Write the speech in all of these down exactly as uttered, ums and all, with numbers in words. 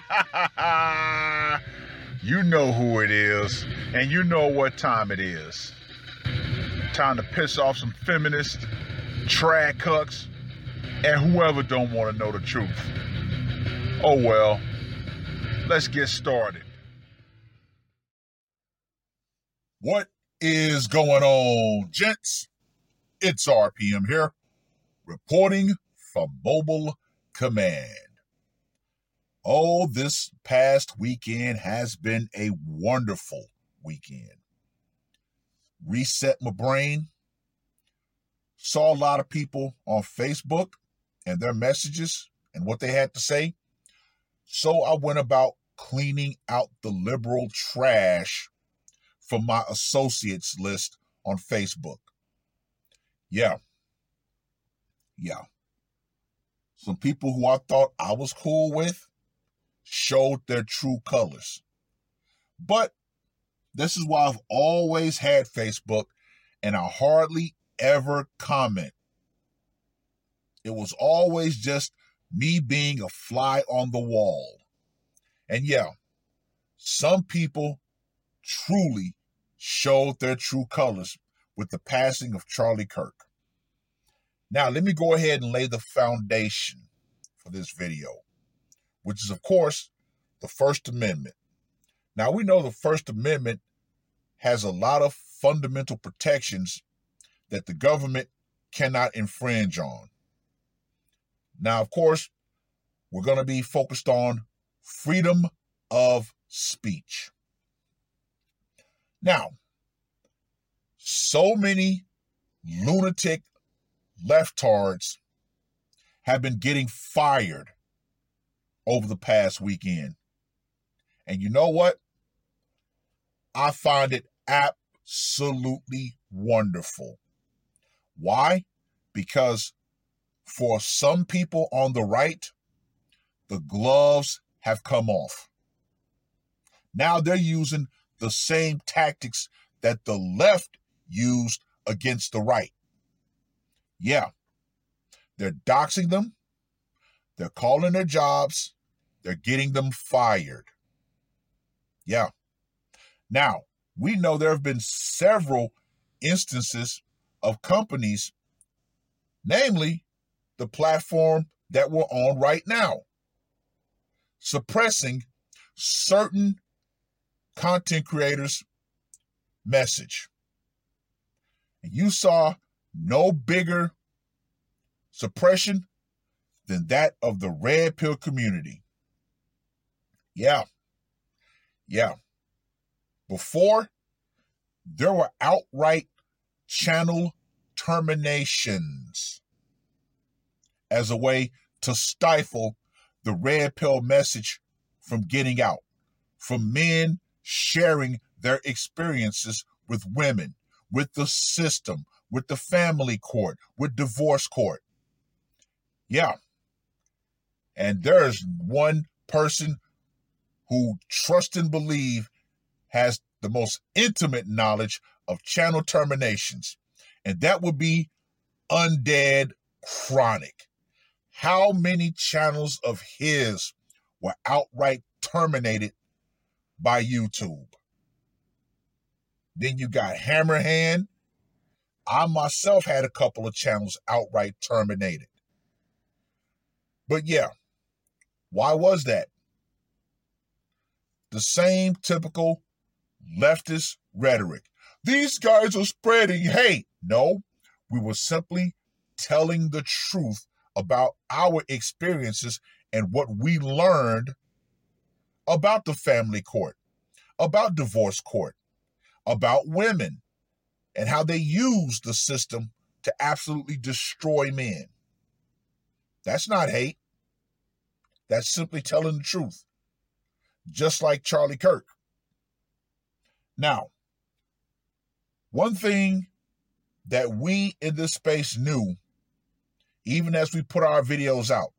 You know who it is, and you know what time it is. Time to piss off some feminists, trad cucks, and whoever don't want to know the truth. Oh well, let's get started. What is going on, gents? It's R P M here, reporting from Mobile Command. Oh, this past weekend has been a wonderful weekend. Reset my brain. Saw a lot of people on Facebook and their messages and what they had to say. So I went about cleaning out the liberal trash from my associates list on Facebook. Yeah. Yeah. Some people who I thought I was cool with showed their true colors. But this is why I've always had Facebook, and I hardly ever comment. It was always just me being a fly on the wall. And yeah, some people truly showed their true colors with the passing of Charlie Kirk. Now, let me go ahead and lay the foundation for this video, which is, of course, the First Amendment. Now, we know the First Amendment has a lot of fundamental protections that the government cannot infringe on. Now, of course, we're going to be focused on freedom of speech. Now, so many lunatic leftards have been getting fired over the past weekend. And you know what? I find it absolutely wonderful. Why? Because for some people on the right, the gloves have come off. Now they're using the same tactics that the left used against the right. Yeah, they're doxing them, they're calling their jobs, they're getting them fired. Yeah. Now, we know there have been several instances of companies, namely the platform that we're on right now, suppressing certain content creators' message. And you saw no bigger suppression than that of the red pill community. Yeah. Yeah. Before, there were outright channel terminations as a way to stifle the red pill message from getting out, from men sharing their experiences with women, with the system, with the family court, with divorce court. Yeah. And there's one person who trust and believe has the most intimate knowledge of channel terminations, and that would be Undead Chronic. How many channels of his were outright terminated by YouTube? Then you got Hammerhand. I myself had a couple of channels outright terminated. But yeah, why was that? The same typical leftist rhetoric. These guys are spreading hate. No, we were simply telling the truth about our experiences and what we learned about the family court, about divorce court, about women, and how they use the system to absolutely destroy men. That's not hate. That's simply telling the truth. Just like Charlie Kirk. Now, one thing that we in this space knew, even as we put our videos out,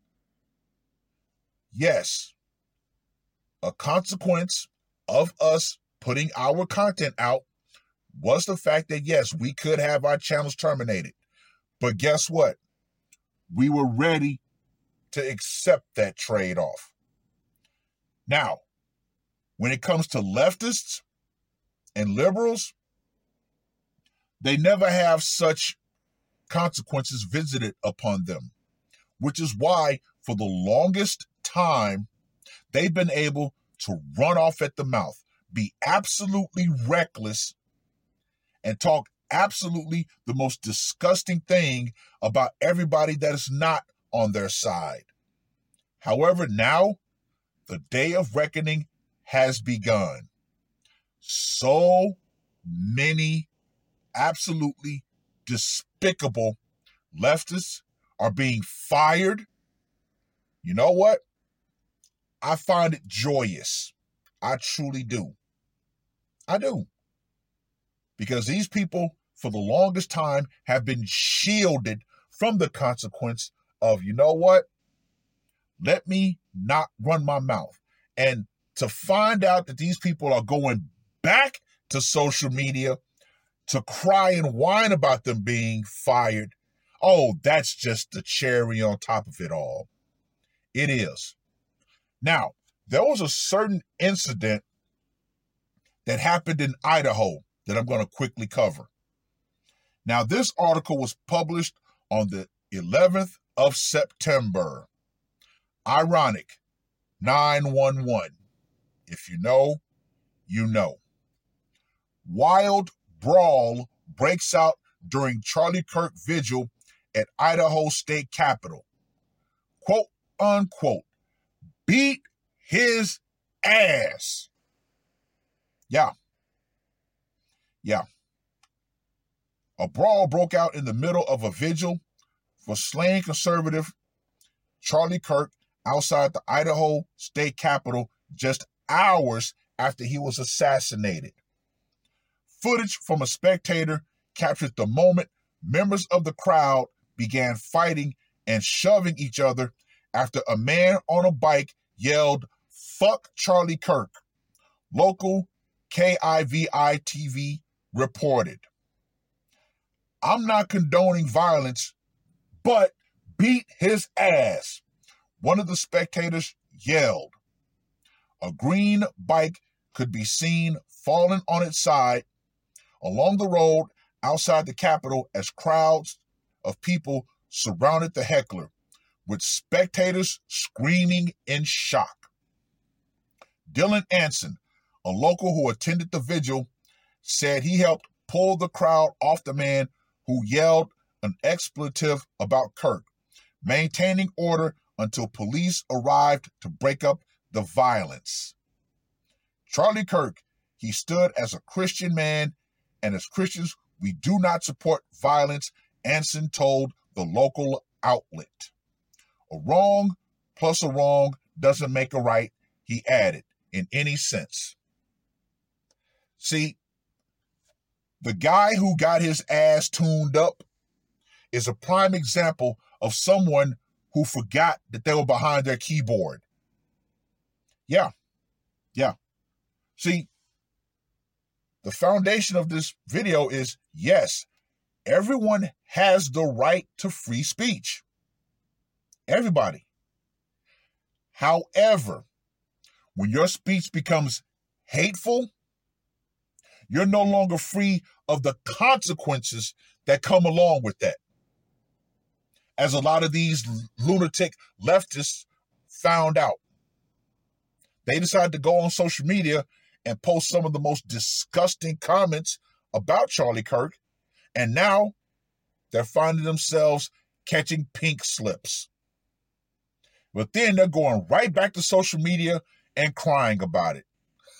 yes, a consequence of us putting our content out was the fact that, yes, we could have our channels terminated. But guess what? We were ready to accept that trade-off. Now, when it comes to leftists and liberals, they never have such consequences visited upon them, which is why for the longest time, they've been able to run off at the mouth, be absolutely reckless, and talk absolutely the most disgusting thing about everybody that is not on their side. However, now the day of reckoning has begun. So many absolutely despicable leftists are being fired. You know what? I find it joyous. I truly do. I do. Because these people, for the longest time, have been shielded from the consequence of, you know what? Let me not run my mouth. And to find out that these people are going back to social media to cry and whine about them being fired, oh, that's just the cherry on top of it all. It is. Now, there was a certain incident that happened in Idaho that I'm going to quickly cover. Now, this article was published on the eleventh of September. Ironic, nine one one. If you know, you know. Wild brawl breaks out during Charlie Kirk vigil at Idaho State Capitol. Quote, unquote, beat his ass. Yeah. Yeah. A brawl broke out in the middle of a vigil for slain conservative Charlie Kirk outside the Idaho State Capitol just hours after he was assassinated. Footage from a spectator captured the moment members of the crowd began fighting and shoving each other after a man on a bike yelled, "Fuck Charlie Kirk," local K I V I T V reported. I'm not condoning violence, but beat his ass, one of the spectators yelled. A green bike could be seen falling on its side along the road outside the Capitol as crowds of people surrounded the heckler, with spectators screaming in shock. Dylan Anson, a local who attended the vigil, said he helped pull the crowd off the man who yelled an expletive about Kirk, maintaining order until police arrived to break up the violence. Charlie Kirk, he stood as a Christian man, and as Christians, we do not support violence, Anson told the local outlet. A wrong plus a wrong doesn't make a right, he added, in any sense. See, the guy who got his ass tuned up is a prime example of someone who forgot that they were behind their keyboard. Yeah, yeah. See, the foundation of this video is, yes, everyone has the right to free speech. Everybody. However, when your speech becomes hateful, you're no longer free of the consequences that come along with that. As a lot of these lunatic leftists found out. They decided to go on social media and post some of the most disgusting comments about Charlie Kirk, and now they're finding themselves catching pink slips. But then they're going right back to social media and crying about it.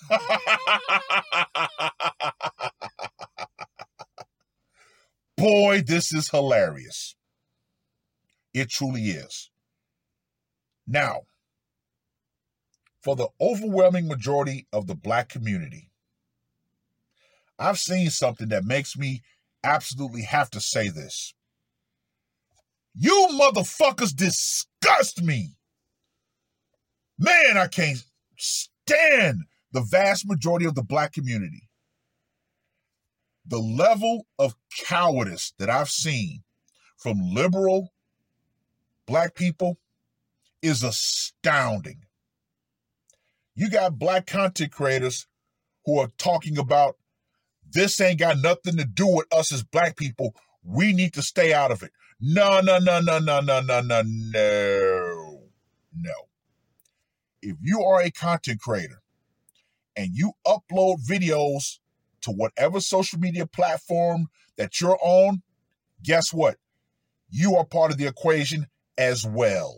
Boy, this is hilarious. It truly is. Now, for the overwhelming majority of the Black community, I've seen something that makes me absolutely have to say this. You motherfuckers disgust me. Man, I can't stand the vast majority of the Black community. The level of cowardice that I've seen from liberal Black people is astounding. You got black content creators who are talking about this ain't got nothing to do with us as black people. We need to stay out of it. No, no, no, no, no, no, no, no, no, no. If you are a content creator and you upload videos to whatever social media platform that you're on, guess what? You are part of the equation as well.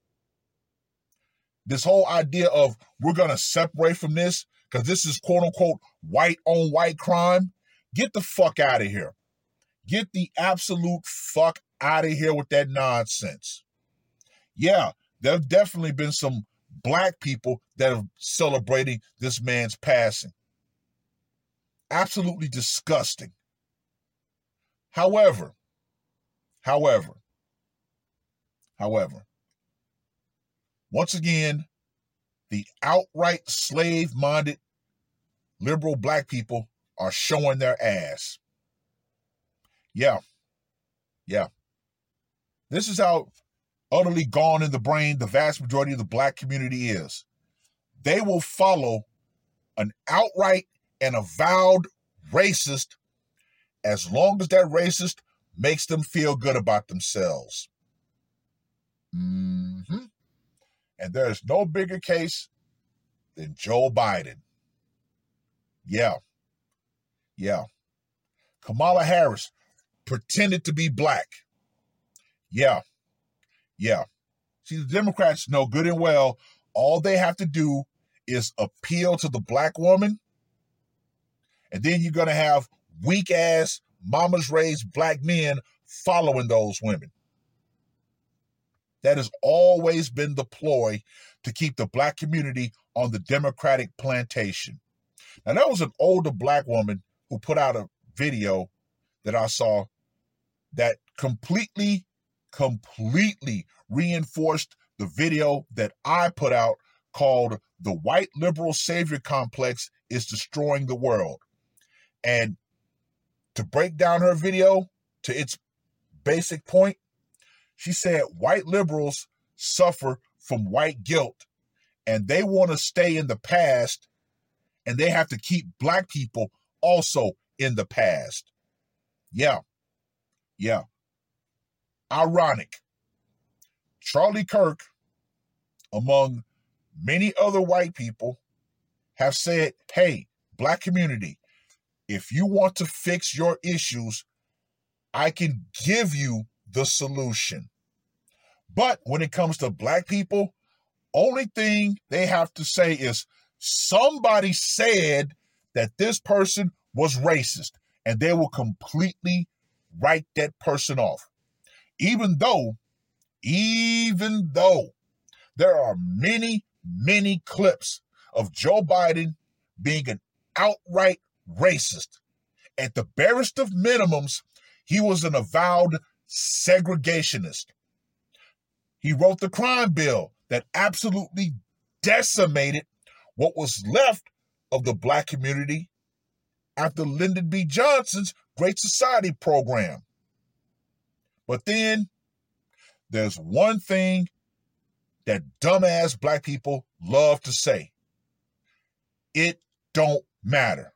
This whole idea of we're going to separate from this because this is quote unquote white on white crime, get the fuck out of here. Get the absolute fuck out of here with that nonsense. Yeah, there have definitely been some black people that are celebrating this man's passing. Absolutely disgusting. However, however, however, once again, the outright slave-minded liberal black people are showing their ass. Yeah, yeah. This is how utterly gone in the brain the vast majority of the black community is. They will follow an outright and avowed racist as long as that racist makes them feel good about themselves. Mm-hmm. And there is no bigger case than Joe Biden. Yeah. Yeah. Kamala Harris pretended to be black. Yeah. Yeah. See, the Democrats know good and well all they have to do is appeal to the black woman, and then you're going to have weak-ass, mamas-raised black men following those women. That has always been the ploy to keep the black community on the Democratic plantation. Now, there was an older black woman who put out a video that I saw that completely, completely reinforced the video that I put out called "The White Liberal Savior Complex is Destroying the World." And to break down her video to its basic point, she said white liberals suffer from white guilt and they want to stay in the past, and they have to keep black people also in the past. Yeah. Yeah. Ironic. Charlie Kirk, among many other white people, have said, hey, black community, if you want to fix your issues, I can give you the solution. But when it comes to black people, only thing they have to say is somebody said that this person was racist, and they will completely write that person off. Even though, even though there are many, many clips of Joe Biden being an outright racist. At the barest of minimums, he was an avowed segregationist. He wrote the crime bill that absolutely decimated what was left of the black community after Lyndon B. Johnson's Great Society program. But then there's one thing that dumbass black people love to say. It don't matter.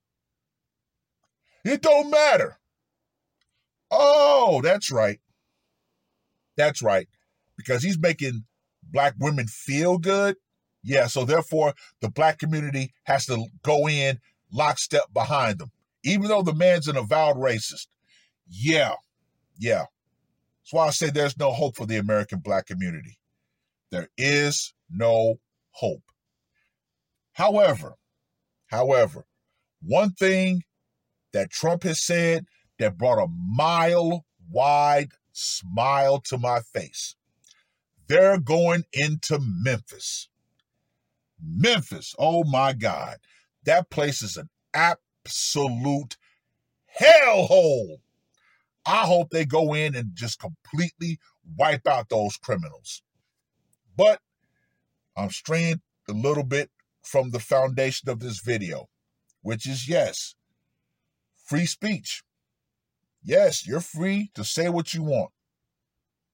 It don't matter. Oh, that's right. That's right. Because he's making black women feel good. Yeah, so therefore the black community has to go in lockstep behind them, even though the man's an avowed racist. Yeah, yeah. That's why I say there's no hope for the American black community. There is no hope. However, however, one thing that Trump has said that brought a mile-wide smile to my face. They're going into Memphis. Memphis, oh my God. That place is an absolute hellhole. I hope they go in and just completely wipe out those criminals. But I'm straying a little bit from the foundation of this video, which is, yes, free speech. Yes, you're free to say what you want.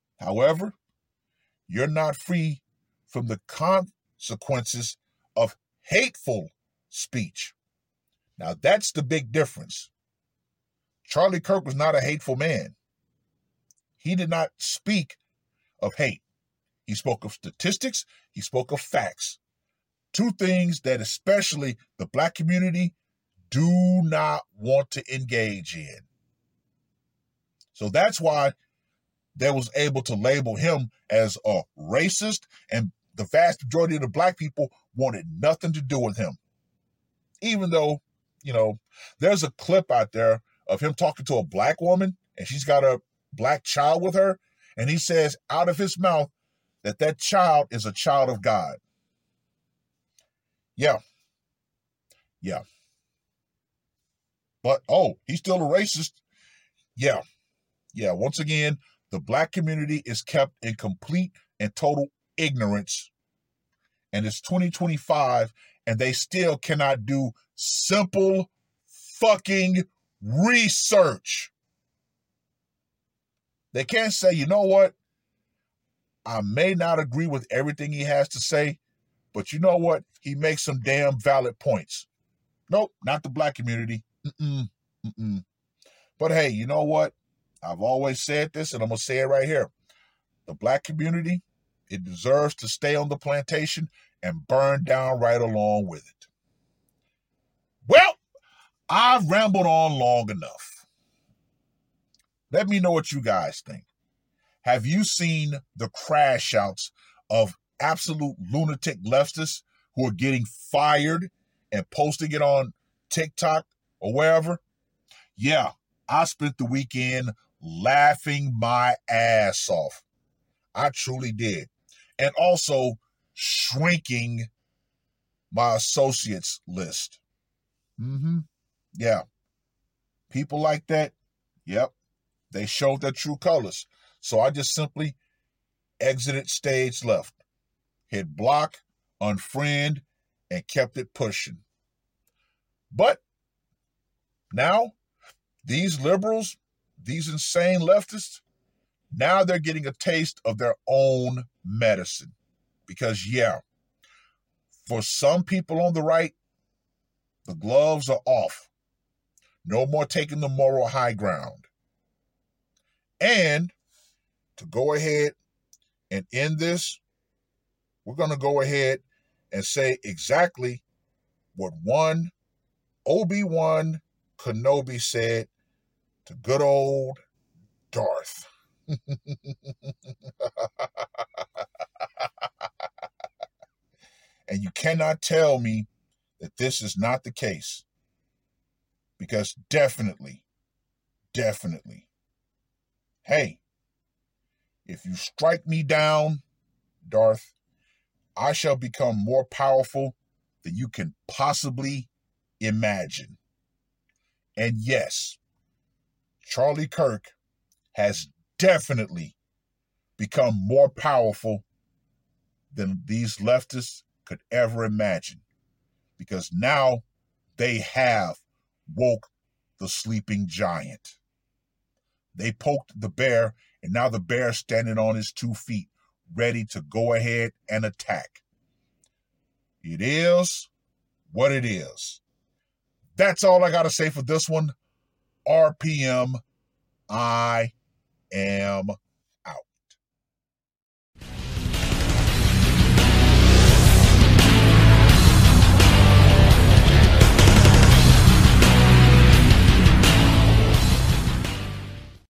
However, you're not free from the consequences of hateful speech. Now, that's the big difference. Charlie Kirk was not a hateful man. He did not speak of hate. He spoke of statistics. He spoke of facts. Two things that especially the black community do not want to engage in. So that's why they was able to label him as a racist, and the vast majority of the black people wanted nothing to do with him. Even though, you know, there's a clip out there of him talking to a black woman, and she's got a black child with her, and he says out of his mouth that that child is a child of God. Yeah. Yeah. But, oh, he's still a racist. Yeah. Yeah. Once again, the black community is kept in complete and total ignorance. And it's twenty twenty-five, and they still cannot do simple fucking research. They can't say, you know what? I may not agree with everything he has to say, but you know what? He makes some damn valid points. Nope, not the black community. Mm-mm, mm-mm. But hey, you know what? I've always said this, and I'm going to say it right here. The black community, it deserves to stay on the plantation and burn down right along with it. Well, I've rambled on long enough. Let me know what you guys think. Have you seen the crash outs of absolute lunatic leftists who are getting fired and posting it on TikTok or wherever? Yeah, I spent the weekend laughing my ass off. I truly did. And also shrinking my associates list. Mm-hmm. Yeah. People like that, yep, they showed their true colors. So I just simply exited stage left, hit block, unfriend, and kept it pushing. But now, these liberals, these insane leftists, now they're getting a taste of their own medicine. Because, yeah, for some people on the right, the gloves are off. No more taking the moral high ground. And to go ahead and end this, we're going to go ahead and say exactly what one Obi-Wan Kenobi said to good old Darth. And you cannot tell me that this is not the case. Because definitely, definitely, hey, if you strike me down, Darth, I shall become more powerful than you can possibly imagine. And yes, Charlie Kirk has definitely become more powerful than these leftists could ever imagine. Because now they have woke the sleeping giant. They poked the bear, and now the bear's standing on his two feet, ready to go ahead and attack. It is what it is. That's all I got to say for this one. R P M, I am